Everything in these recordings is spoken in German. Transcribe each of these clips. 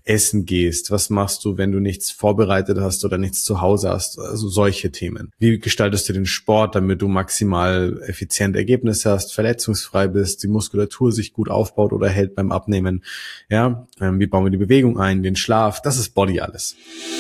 essen gehst? Was machst du, wenn du nichts vorbereitet hast oder nichts zu Hause hast? Also solche Themen. Wie gestaltest du den Sport, damit du maximal effizient Ergebnisse hast, verletzungsfrei bist, die Muskulatur sich gut aufbaut oder hält beim Abnehmen? Ja, wie bauen wir die Bewegung ein, den Schlaf? Das ist Body alles.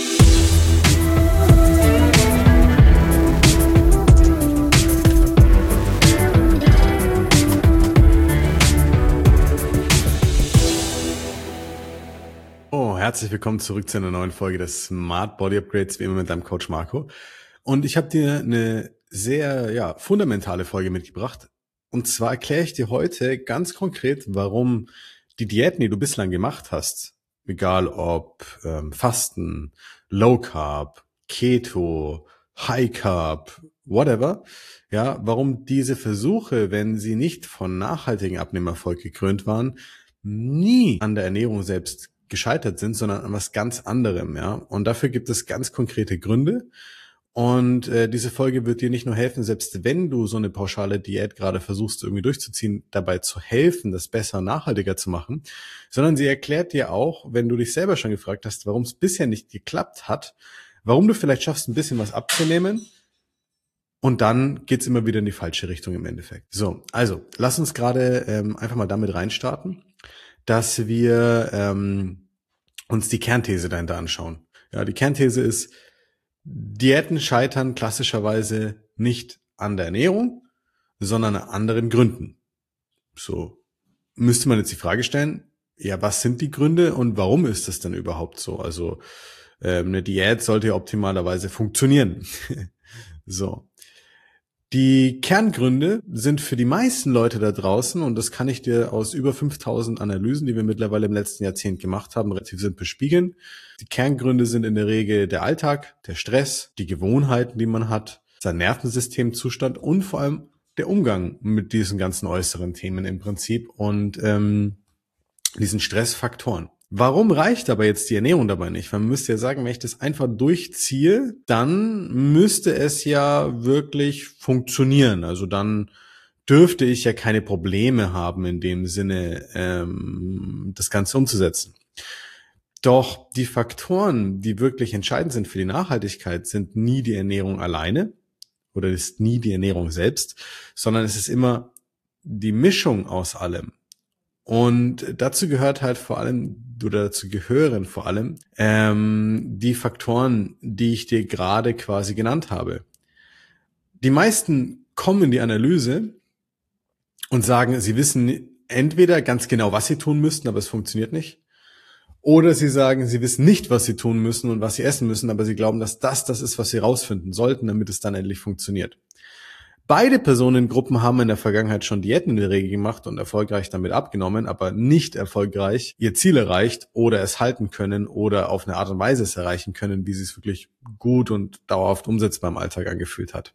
Herzlich willkommen zurück zu einer neuen Folge des Smart Body Upgrades, wie immer mit deinem Coach Marco. Und ich habe dir eine sehr fundamentale Folge mitgebracht. Und zwar erkläre ich dir heute ganz konkret, warum die Diäten, die du bislang gemacht hast, egal ob Fasten, Low Carb, Keto, High Carb, whatever, ja, warum diese Versuche, wenn sie nicht von nachhaltigen Abnehmerfolg gekrönt waren, nie an der Ernährung selbst gescheitert sind, sondern an was ganz anderem, ja. Und dafür gibt es ganz konkrete Gründe. Und diese Folge wird dir nicht nur helfen, selbst wenn du so eine pauschale Diät gerade versuchst irgendwie durchzuziehen, dabei zu helfen, das besser und nachhaltiger zu machen, sondern sie erklärt dir auch, wenn du dich selber schon gefragt hast, warum es bisher nicht geklappt hat, warum du vielleicht schaffst, ein bisschen was abzunehmen. Und dann geht's immer wieder in die falsche Richtung im Endeffekt. So, also lass uns gerade einfach mal damit reinstarten, dass wir uns die Kernthese dahinter anschauen. Ja, die Kernthese ist, Diäten scheitern klassischerweise nicht an der Ernährung, sondern an anderen Gründen. So müsste man jetzt die Frage stellen, ja, was sind die Gründe und warum ist das denn überhaupt so? Also eine Diät sollte ja optimalerweise funktionieren. So. Die Kerngründe sind für die meisten Leute da draußen, und das kann ich dir aus über 5000 Analysen, die wir mittlerweile im letzten Jahrzehnt gemacht haben, relativ simpel spiegeln. Die Kerngründe sind in der Regel der Alltag, der Stress, die Gewohnheiten, die man hat, sein Nervensystemzustand und vor allem der Umgang mit diesen ganzen äußeren Themen im Prinzip und diesen Stressfaktoren. Warum reicht aber jetzt die Ernährung dabei nicht? Man müsste ja sagen, wenn ich das einfach durchziehe, dann müsste es ja wirklich funktionieren. Also dann dürfte ich ja keine Probleme haben, in dem Sinne das Ganze umzusetzen. Doch die Faktoren, die wirklich entscheidend sind für die Nachhaltigkeit, sind nie die Ernährung alleine oder ist nie die Ernährung selbst, sondern es ist immer die Mischung aus allem. Und dazu gehört halt vor allem, oder dazu gehören vor allem, die Faktoren, die ich dir gerade quasi genannt habe. Die meisten kommen in die Analyse und sagen, sie wissen entweder ganz genau, was sie tun müssten, aber es funktioniert nicht. Oder sie sagen, sie wissen nicht, was sie tun müssen und was sie essen müssen, aber sie glauben, dass das ist, was sie rausfinden sollten, damit es dann endlich funktioniert. Beide Personengruppen haben in der Vergangenheit schon Diäten in der Regel gemacht und erfolgreich damit abgenommen, aber nicht erfolgreich ihr Ziel erreicht oder es halten können oder auf eine Art und Weise es erreichen können, wie sie es wirklich gut und dauerhaft umsetzbar im Alltag angefühlt hat.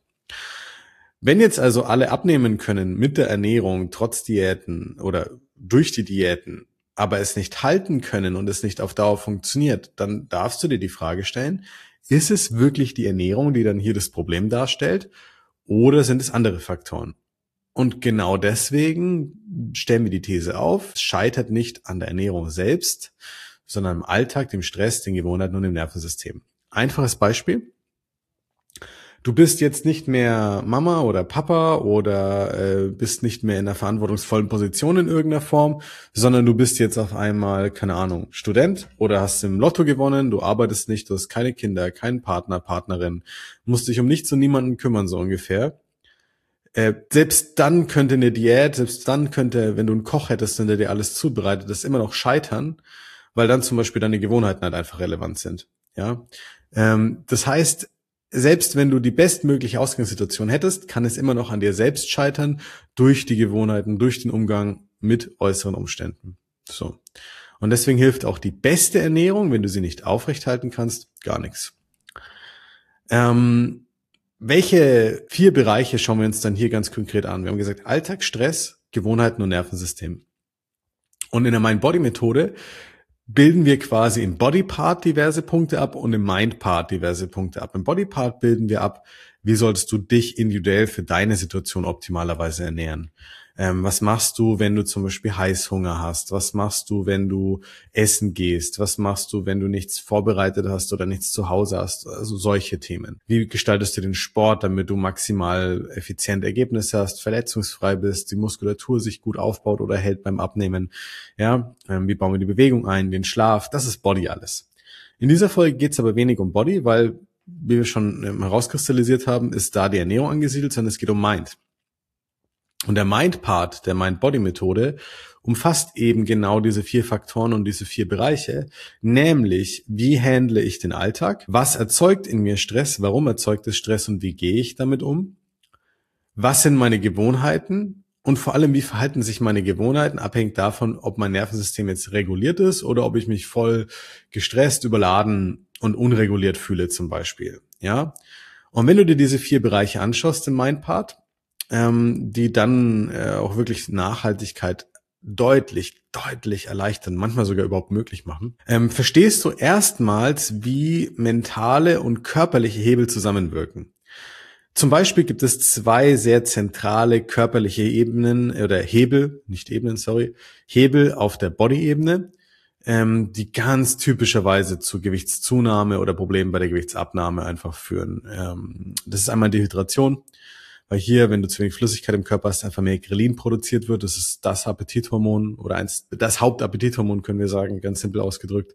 Wenn jetzt also alle abnehmen können mit der Ernährung trotz Diäten oder durch die Diäten, aber es nicht halten können und es nicht auf Dauer funktioniert, dann darfst du dir die Frage stellen, ist es wirklich die Ernährung, die dann hier das Problem darstellt? Oder sind es andere Faktoren? Und genau deswegen stellen wir die These auf, es scheitert nicht an der Ernährung selbst, sondern im Alltag, dem Stress, den Gewohnheiten und dem Nervensystem. Einfaches Beispiel. Du bist jetzt nicht mehr Mama oder Papa oder bist nicht mehr in einer verantwortungsvollen Position in irgendeiner Form, sondern du bist jetzt auf einmal, keine Ahnung, Student oder hast im Lotto gewonnen, du arbeitest nicht, du hast keine Kinder, keinen Partner, Partnerin, musst dich um nichts und niemanden kümmern, so ungefähr. Selbst dann könnte eine Diät, selbst dann könnte, wenn du einen Koch hättest, der dir alles zubereitet, das immer noch scheitern, weil dann zum Beispiel deine Gewohnheiten halt einfach relevant sind. Ja, das heißt, selbst wenn du die bestmögliche Ausgangssituation hättest, kann es immer noch an dir selbst scheitern, durch die Gewohnheiten, durch den Umgang mit äußeren Umständen. So. Und deswegen hilft auch die beste Ernährung, wenn du sie nicht aufrechthalten kannst, gar nichts. Welche 4 Bereiche schauen wir uns dann hier ganz konkret an? Wir haben gesagt, Alltag, Stress, Gewohnheiten und Nervensystem. Und in der Mind-Body-Methode bilden wir quasi im Body-Part diverse Punkte ab und im Mind-Part diverse Punkte ab. Im Body-Part bilden wir ab, wie solltest du dich individuell für deine Situation optimalerweise ernähren? Was machst du, wenn du zum Beispiel Heißhunger hast? Was machst du, wenn du essen gehst? Was machst du, wenn du nichts vorbereitet hast oder nichts zu Hause hast? Also solche Themen. Wie gestaltest du den Sport, damit du maximal effizient Ergebnisse hast, verletzungsfrei bist, die Muskulatur sich gut aufbaut oder hält beim Abnehmen? Ja, wie bauen wir die Bewegung ein, den Schlaf? Das ist Body alles. In dieser Folge geht es aber wenig um Body, weil, wie wir schon herauskristallisiert haben, ist da die Ernährung angesiedelt, sondern es geht um Mind. Und der Mind-Part der Mind-Body-Methode umfasst eben genau diese 4 Faktoren und diese 4 Bereiche, nämlich wie handle ich den Alltag, was erzeugt in mir Stress, warum erzeugt es Stress und wie gehe ich damit um, was sind meine Gewohnheiten und vor allem, wie verhalten sich meine Gewohnheiten, abhängig davon, ob mein Nervensystem jetzt reguliert ist oder ob ich mich voll gestresst, überladen und unreguliert fühle zum Beispiel. Ja. Und wenn du dir diese 4 Bereiche anschaust im Mind-Part, die dann auch wirklich Nachhaltigkeit deutlich erleichtern, manchmal sogar überhaupt möglich machen, verstehst du erstmals, wie mentale und körperliche Hebel zusammenwirken. Zum Beispiel gibt es 2 sehr zentrale körperliche Ebenen oder Hebel, nicht Ebenen, sorry, Hebel auf der Body-Ebene, die ganz typischerweise zu Gewichtszunahme oder Problemen bei der Gewichtsabnahme einfach führen. Das ist einmal Dehydration. Weil hier, wenn du zu wenig Flüssigkeit im Körper hast, einfach mehr Grelin produziert wird. Das ist das Appetithormon oder das Hauptappetithormon, können wir sagen, ganz simpel ausgedrückt.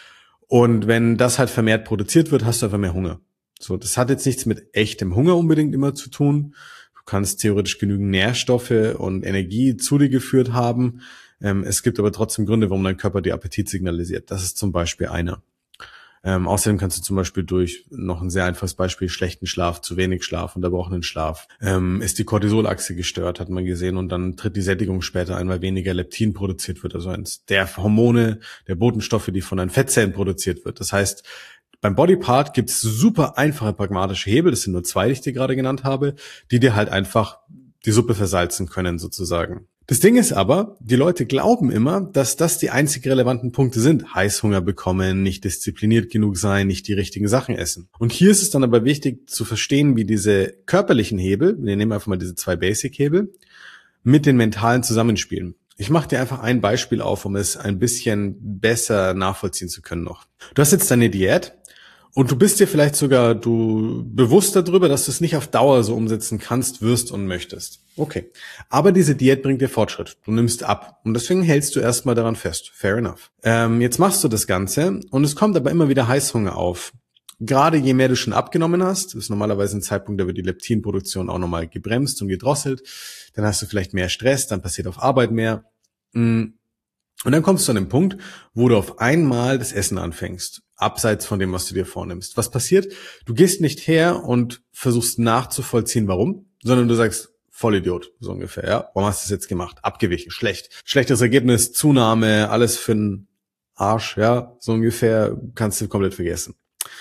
Und wenn das halt vermehrt produziert wird, hast du einfach mehr Hunger. So, das hat jetzt nichts mit echtem Hunger unbedingt immer zu tun. Du kannst theoretisch genügend Nährstoffe und Energie zu dir geführt haben. Es gibt aber trotzdem Gründe, warum dein Körper dir Appetit signalisiert. Das ist zum Beispiel einer. Außerdem kannst du zum Beispiel durch noch ein sehr einfaches Beispiel schlechten Schlaf, zu wenig Schlaf, unterbrochenen Schlaf, ist die Cortisolachse gestört, hat man gesehen, und dann tritt die Sättigung später ein, weil weniger Leptin produziert wird, also eins der Hormone, der Botenstoffe, die von deinen Fettzellen produziert wird. Das heißt, beim Bodypart gibt es super einfache pragmatische Hebel, das sind nur 2, die ich dir gerade genannt habe, die dir halt einfach die Suppe versalzen können sozusagen. Das Ding ist aber, die Leute glauben immer, dass das die einzig relevanten Punkte sind. Heißhunger bekommen, nicht diszipliniert genug sein, nicht die richtigen Sachen essen. Und hier ist es dann aber wichtig zu verstehen, wie diese körperlichen Hebel, wir nehmen einfach mal diese 2 Basic-Hebel, mit den mentalen zusammenspielen. Ich mache dir einfach ein Beispiel auf, um es ein bisschen besser nachvollziehen zu können noch. Du hast jetzt deine Diät. Und du bist dir vielleicht sogar bewusst darüber, dass du es nicht auf Dauer so umsetzen kannst, wirst und möchtest. Okay. Aber diese Diät bringt dir Fortschritt. Du nimmst ab. Und deswegen hältst du erstmal daran fest. Fair enough. Jetzt machst du das Ganze und es kommt aber immer wieder Heißhunger auf. Gerade je mehr du schon abgenommen hast, das ist normalerweise ein Zeitpunkt, da wird die Leptinproduktion auch nochmal gebremst und gedrosselt. Dann hast du vielleicht mehr Stress, dann passiert auf Arbeit mehr. Und dann kommst du an den Punkt, wo du auf einmal das Essen anfängst. Abseits von dem, was du dir vornimmst. Was passiert? Du gehst nicht her und versuchst nachzuvollziehen, warum, sondern du sagst, Vollidiot, so ungefähr, ja. Warum hast du das jetzt gemacht? Abgewichen, schlecht. Schlechtes Ergebnis, Zunahme, alles für den Arsch, ja. So ungefähr, kannst du komplett vergessen.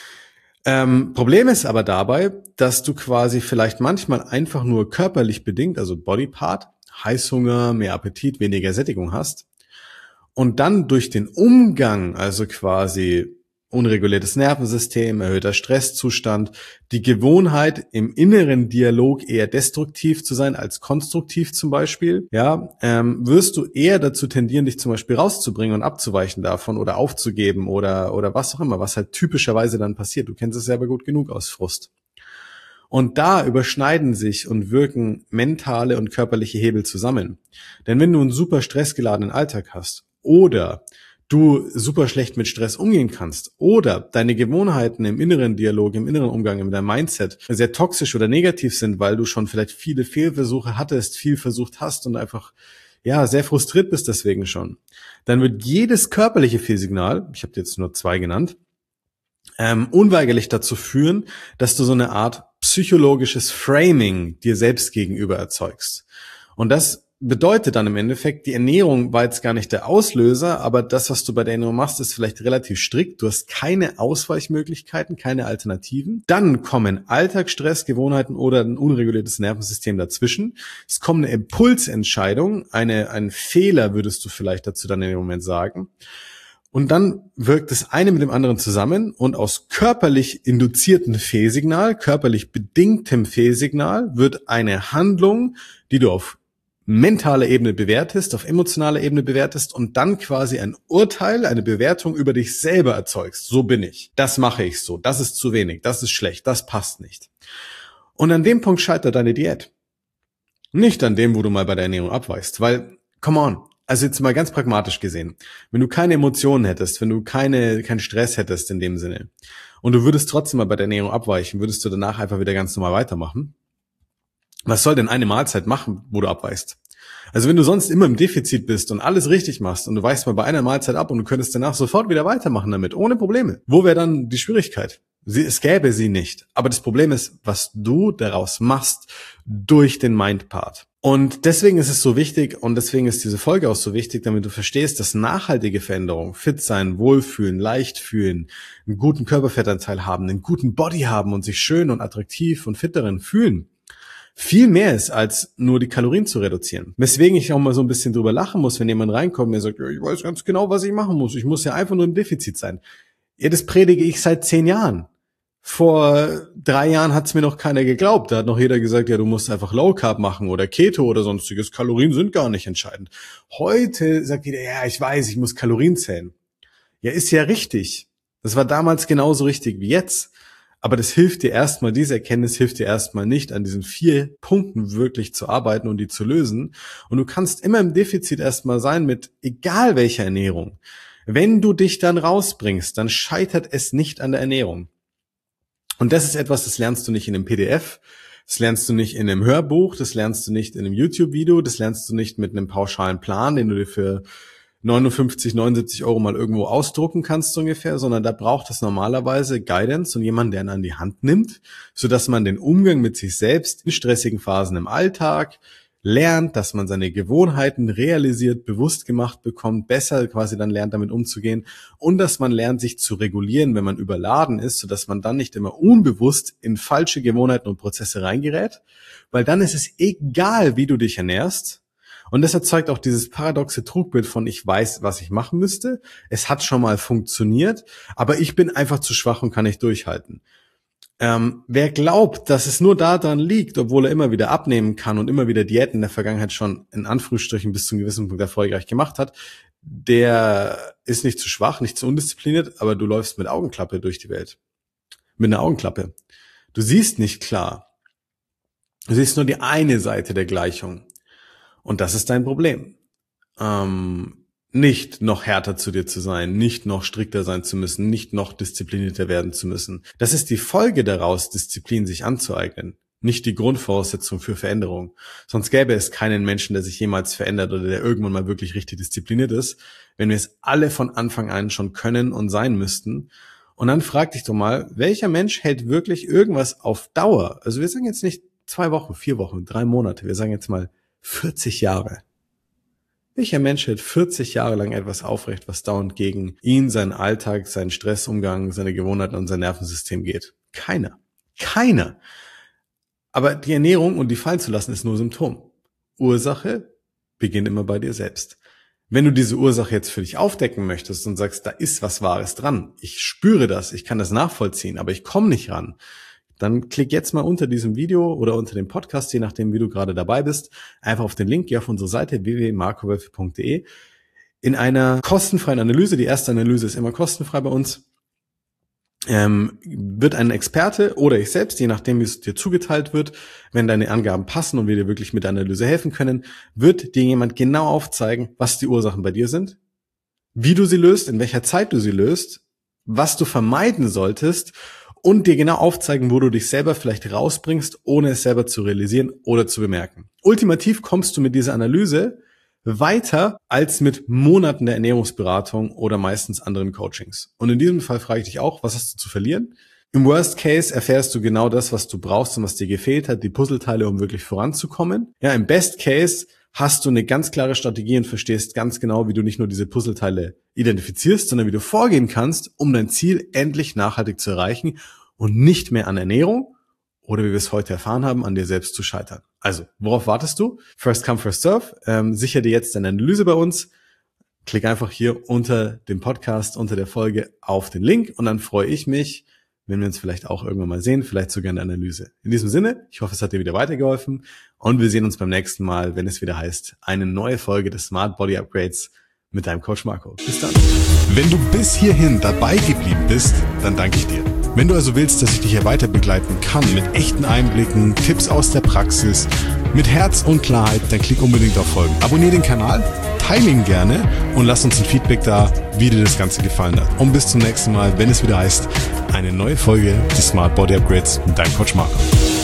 Problem ist aber dabei, dass du quasi vielleicht manchmal einfach nur körperlich bedingt, also Bodypart, Heißhunger, mehr Appetit, weniger Sättigung hast und dann durch den Umgang, also quasi unreguliertes Nervensystem, erhöhter Stresszustand, die Gewohnheit, im inneren Dialog eher destruktiv zu sein als konstruktiv zum Beispiel, ja, wirst du eher dazu tendieren, dich zum Beispiel rauszubringen und abzuweichen davon oder aufzugeben oder was auch immer, was halt typischerweise dann passiert. Du kennst es selber gut genug aus Frust. Und da überschneiden sich und wirken mentale und körperliche Hebel zusammen. Denn wenn du einen super stressgeladenen Alltag hast oder du super schlecht mit Stress umgehen kannst oder deine Gewohnheiten im inneren Dialog, im inneren Umgang, in deinem Mindset sehr toxisch oder negativ sind, weil du schon vielleicht viele Fehlversuche hattest, viel versucht hast und einfach sehr frustriert bist deswegen schon, dann wird jedes körperliche Fehlsignal, ich habe dir jetzt nur 2 genannt, unweigerlich dazu führen, dass du so eine Art psychologisches Framing dir selbst gegenüber erzeugst. Und das bedeutet dann im Endeffekt, die Ernährung war jetzt gar nicht der Auslöser, aber das, was du bei der Ernährung machst, ist vielleicht relativ strikt. Du hast keine Ausweichmöglichkeiten, keine Alternativen. Dann kommen Alltagsstress, Gewohnheiten oder ein unreguliertes Nervensystem dazwischen. Es kommt eine Impulsentscheidung, ein Fehler würdest du vielleicht dazu dann in dem Moment sagen. Und dann wirkt das eine mit dem anderen zusammen und aus körperlich induziertem Fehlsignal, körperlich bedingtem Fehlsignal wird eine Handlung, die du auf mentaler Ebene bewertest, auf emotionaler Ebene bewertest und dann quasi ein Urteil, eine Bewertung über dich selber erzeugst. So bin ich. Das mache ich so. Das ist zu wenig. Das ist schlecht. Das passt nicht. Und an dem Punkt scheitert deine Diät. Nicht an dem, wo du mal bei der Ernährung abweichst. Weil, come on, also jetzt mal ganz pragmatisch gesehen, wenn du keine Emotionen hättest, wenn du keinen Stress hättest in dem Sinne und du würdest trotzdem mal bei der Ernährung abweichen, würdest du danach einfach wieder ganz normal weitermachen. Was soll denn eine Mahlzeit machen, wo du abweichst? Also wenn du sonst immer im Defizit bist und alles richtig machst und du weichst mal bei einer Mahlzeit ab und du könntest danach sofort wieder weitermachen damit, ohne Probleme. Wo wäre dann die Schwierigkeit? Es gäbe sie nicht. Aber das Problem ist, was du daraus machst durch den Mind-Part. Und deswegen ist es so wichtig und deswegen ist diese Folge auch so wichtig, damit du verstehst, dass nachhaltige Veränderung, fit sein, wohlfühlen, leicht fühlen, einen guten Körperfettanteil haben, einen guten Body haben und sich schön und attraktiv und fit darin fühlen, viel mehr ist, als nur die Kalorien zu reduzieren. Weswegen ich auch mal so ein bisschen drüber lachen muss, wenn jemand reinkommt und mir sagt, ja, ich weiß ganz genau, was ich machen muss. Ich muss ja einfach nur im Defizit sein. Ja, das predige ich seit 10 Jahren. Vor 3 Jahren hat's mir noch keiner geglaubt. Da hat noch jeder gesagt, ja, du musst einfach Low Carb machen oder Keto oder sonstiges. Kalorien sind gar nicht entscheidend. Heute sagt jeder, ja, ich weiß, ich muss Kalorien zählen. Ja, ist ja richtig. Das war damals genauso richtig wie jetzt. Aber das hilft dir erstmal, diese Erkenntnis hilft dir erstmal nicht, an diesen 4 Punkten wirklich zu arbeiten und die zu lösen. Und du kannst immer im Defizit erstmal sein mit egal welcher Ernährung. Wenn du dich dann rausbringst, dann scheitert es nicht an der Ernährung. Und das ist etwas, das lernst du nicht in einem PDF, das lernst du nicht in einem Hörbuch, das lernst du nicht in einem YouTube-Video, das lernst du nicht mit einem pauschalen Plan, den du dir für 59, 79 Euro mal irgendwo ausdrucken kannst so ungefähr, sondern da braucht es normalerweise Guidance und jemanden, der ihn an die Hand nimmt, sodass man den Umgang mit sich selbst in stressigen Phasen im Alltag lernt, dass man seine Gewohnheiten realisiert, bewusst gemacht bekommt, besser quasi dann lernt, damit umzugehen und dass man lernt, sich zu regulieren, wenn man überladen ist, sodass man dann nicht immer unbewusst in falsche Gewohnheiten und Prozesse reingerät, weil dann ist es egal, wie du dich ernährst. Und das erzeugt auch dieses paradoxe Trugbild von ich weiß, was ich machen müsste. Es hat schon mal funktioniert, aber ich bin einfach zu schwach und kann nicht durchhalten. Wer glaubt, dass es nur daran liegt, obwohl er immer wieder abnehmen kann und immer wieder Diäten in der Vergangenheit schon in Anführungsstrichen bis zu einem gewissen Punkt erfolgreich gemacht hat, der ist nicht zu schwach, nicht zu undiszipliniert, aber du läufst mit Augenklappe durch die Welt. Mit einer Augenklappe. Du siehst nicht klar. Du siehst nur die eine Seite der Gleichung. Und das ist dein Problem. Nicht noch härter zu dir zu sein, nicht noch strikter sein zu müssen, nicht noch disziplinierter werden zu müssen. Das ist die Folge daraus, Disziplin sich anzueignen, nicht die Grundvoraussetzung für Veränderung. Sonst gäbe es keinen Menschen, der sich jemals verändert oder der irgendwann mal wirklich richtig diszipliniert ist, wenn wir es alle von Anfang an schon können und sein müssten. Und dann frag dich doch mal, welcher Mensch hält wirklich irgendwas auf Dauer? Also wir sagen jetzt nicht 2 Wochen, 4 Wochen, 3 Monate, wir sagen jetzt mal 40 Jahre. Welcher Mensch hält 40 Jahre lang etwas aufrecht, was dauernd gegen ihn, seinen Alltag, seinen Stressumgang, seine Gewohnheiten und sein Nervensystem geht? Keiner. Keiner. Aber die Ernährung und die fallen zu lassen ist nur Symptom. Ursache beginnt immer bei dir selbst. Wenn du diese Ursache jetzt für dich aufdecken möchtest und sagst, da ist was Wahres dran, ich spüre das, ich kann das nachvollziehen, aber ich komme nicht ran, dann klick jetzt mal unter diesem Video oder unter dem Podcast, je nachdem, wie du gerade dabei bist, einfach auf den Link, geh auf unsere Seite www.markowölfe.de. In einer kostenfreien Analyse, die erste Analyse ist immer kostenfrei bei uns, wird ein Experte oder ich selbst, je nachdem, wie es dir zugeteilt wird, wenn deine Angaben passen und wir dir wirklich mit der Analyse helfen können, wird dir jemand genau aufzeigen, was die Ursachen bei dir sind, wie du sie löst, in welcher Zeit du sie löst, was du vermeiden solltest und dir genau aufzeigen, wo du dich selber vielleicht rausbringst, ohne es selber zu realisieren oder zu bemerken. Ultimativ kommst du mit dieser Analyse weiter als mit Monaten der Ernährungsberatung oder meistens anderen Coachings. Und in diesem Fall frage ich dich auch, was hast du zu verlieren? Im Worst Case erfährst du genau das, was du brauchst und was dir gefehlt hat, die Puzzleteile, um wirklich voranzukommen. Ja, im Best Case hast du eine ganz klare Strategie und verstehst ganz genau, wie du nicht nur diese Puzzleteile identifizierst, sondern wie du vorgehen kannst, um dein Ziel endlich nachhaltig zu erreichen und nicht mehr an Ernährung oder wie wir es heute erfahren haben, an dir selbst zu scheitern. Also, worauf wartest du? First come, first serve. Sicher dir jetzt deine Analyse bei uns. klick einfach hier unter dem Podcast, unter der Folge auf den Link und dann freue ich mich, wenn wir uns vielleicht auch irgendwann mal sehen, vielleicht sogar in der Analyse. In diesem Sinne, ich hoffe, es hat dir wieder weitergeholfen und wir sehen uns beim nächsten Mal, wenn es wieder heißt, eine neue Folge des Smart Body Upgrades mit deinem Coach Marco. Bis dann. Wenn du bis hierhin dabei geblieben bist, dann danke ich dir. Wenn du also willst, dass ich dich hier weiter begleiten kann mit echten Einblicken, Tipps aus der Praxis, mit Herz und Klarheit, dann klick unbedingt auf Folgen. Abonnier den Kanal, teile ihn gerne und lass uns ein Feedback da, wie dir das Ganze gefallen hat. Und bis zum nächsten Mal, wenn es wieder heißt, eine neue Folge des Smart Body Upgrades mit deinem Coach Marco.